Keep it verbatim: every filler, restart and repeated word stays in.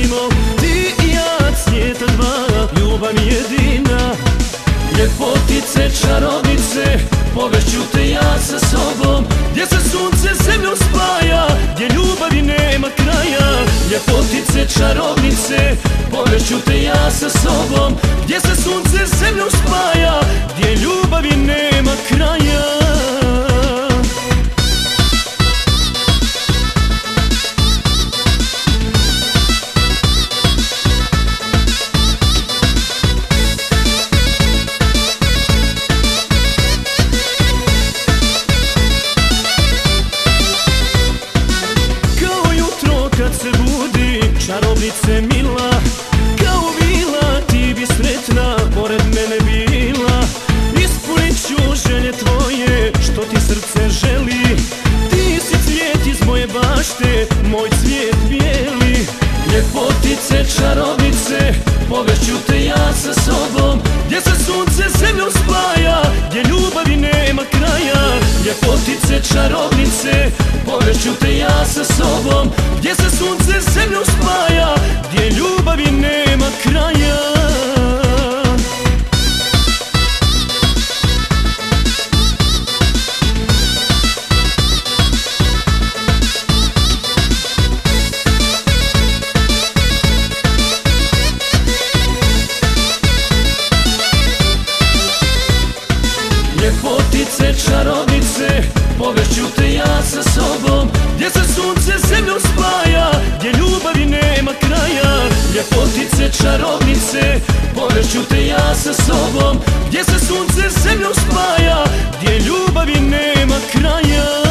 živimo, ti i ja, cvijeta dva, ljubav mi jedina. Ljepotice, čarobnice, povešću te ja sa sobom, gdje se sunce zemljom spaja, gdje ljubavi nema kraja. Ljepotice, čarobnice, povešću te ja sa sobom, gdje se sunce zemljom spaja, gdje ljubavi nema kraja. Čarobnice mila, kao vila, ti bi sretna pored mene bila. Ispunit ću želje tvoje, što ti srce želi. Ti si cvijet iz moje bašte, moj cvijet bijeli. Ljepotice, čarobnice, povešću te ja sa sobom, gdje se sunce zemljom spaja, gdje ljubavi nema kraja. Ljepotice, čarobnice, povešću te ja sa sobom, gdje se sunce zemljom spaja, gdje ljubavi nema kraja. Ljepotice, čarobnice, povešću te ja sa sobom, gdje se sunce zemljom spaja, gdje ljubavi nema kraja. Ljepotice, čarobnice, povešću te ja sa sobom, gdje se sunce zemljom spaja, gdje ljubavi nema kraja.